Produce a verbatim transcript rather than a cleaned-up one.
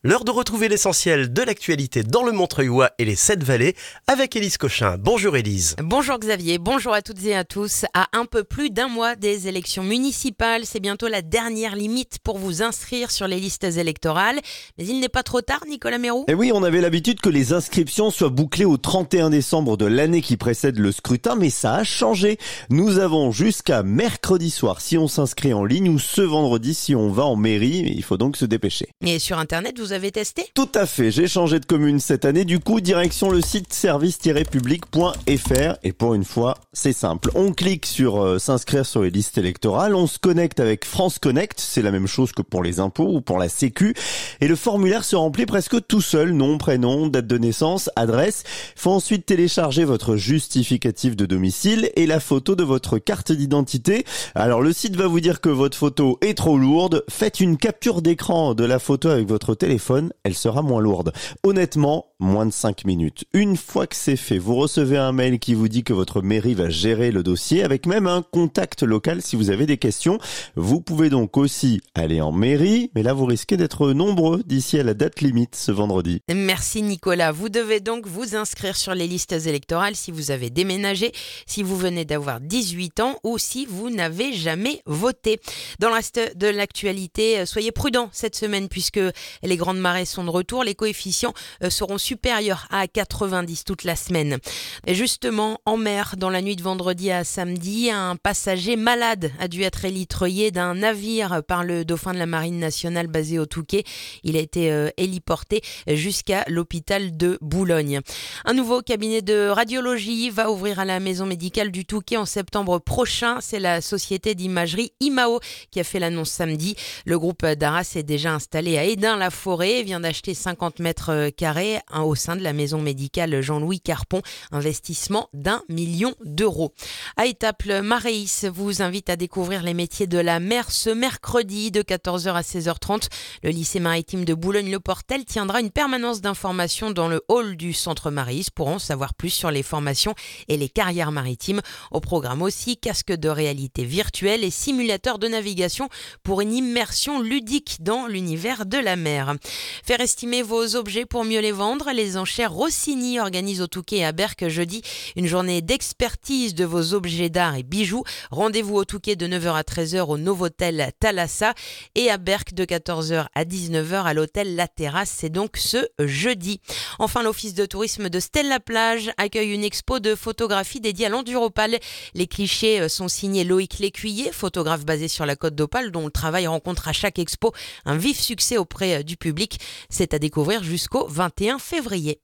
L'heure de retrouver l'essentiel de l'actualité dans le Montreuilois et les Sept Vallées avec Élise Cochin. Bonjour Élise. Bonjour Xavier, bonjour à toutes et à tous. À un peu plus d'un mois des élections municipales, c'est bientôt la dernière limite pour vous inscrire sur les listes électorales. Mais il n'est pas trop tard, Nicolas Mérou ? Et oui, on avait l'habitude que les inscriptions soient bouclées au trente et un décembre de l'année qui précède le scrutin, mais ça a changé. Nous avons jusqu'à mercredi soir si on s'inscrit en ligne ou ce vendredi si on va en mairie. Il faut donc se dépêcher. Et sur Internet, vous avez testé ? Tout à fait, j'ai changé de commune cette année, du coup direction le site service tiret public point f r et pour une fois c'est simple. On clique sur euh, s'inscrire sur les listes électorales, on se connecte avec France Connect, c'est la même chose que pour les impôts ou pour la sécu et le formulaire se remplit presque tout seul, nom, prénom, date de naissance, adresse. Il faut ensuite télécharger votre justificatif de domicile et la photo de votre carte d'identité. Alors le site va vous dire que votre photo est trop lourde, faites une capture d'écran de la photo avec votre téléphone, elle sera moins lourde. Honnêtement, moins de cinq minutes. Une fois que c'est fait, vous recevez un mail qui vous dit que votre mairie va gérer le dossier avec même un contact local si vous avez des questions. Vous pouvez donc aussi aller en mairie, mais là vous risquez d'être nombreux d'ici à la date limite ce vendredi. Merci Nicolas. Vous devez donc vous inscrire sur les listes électorales si vous avez déménagé, si vous venez d'avoir dix-huit ans ou si vous n'avez jamais voté. Dans le reste de l'actualité, soyez prudents cette semaine puisque les grandes marées sont de retour. Les coefficients seront supérieurs à quatre-vingt-dix toute la semaine. Et justement, en mer, dans la nuit de vendredi à samedi, un passager malade a dû être élitreuillé d'un navire par le dauphin de la Marine nationale basé au Touquet. Il a été euh, héliporté jusqu'à l'hôpital de Boulogne. Un nouveau cabinet de radiologie va ouvrir à la maison médicale du Touquet en septembre prochain. C'est la société d'imagerie I M A O qui a fait l'annonce samedi. Le groupe d'Arras est déjà installé à Hédin-la-Forêt et vient d'acheter cinquante mètres carrés au sein de la maison médicale Jean-Louis Carpon. Investissement d'un million d'euros. À Étaples, le Maréis vous invite à découvrir les métiers de la mer ce mercredi de quatorze heures à seize heures trente. Le lycée maritime de Boulogne-le-Portel tiendra une permanence d'information dans le hall du centre Maréis pour en savoir plus sur les formations et les carrières maritimes. Au programme aussi, casque de réalité virtuelle et simulateur de navigation pour une immersion ludique dans l'univers de la mer. Faire estimer vos objets pour mieux les vendre, les enchères Rossini organisent au Touquet et à Berck jeudi une journée d'expertise de vos objets d'art et bijoux. Rendez-vous au Touquet de neuf heures à treize heures au Novotel Thalassa et à Berck de quatorze heures à dix-neuf heures à l'hôtel La Terrasse. C'est donc ce jeudi. Enfin, l'office de tourisme de Stella-Plage accueille une expo de photographie dédiée à l'enduropal. Les clichés sont signés Loïc Lécuyer, photographe basé sur la Côte d'Opale dont le travail rencontre à chaque expo un vif succès auprès du public. C'est à découvrir jusqu'au vingt et un février.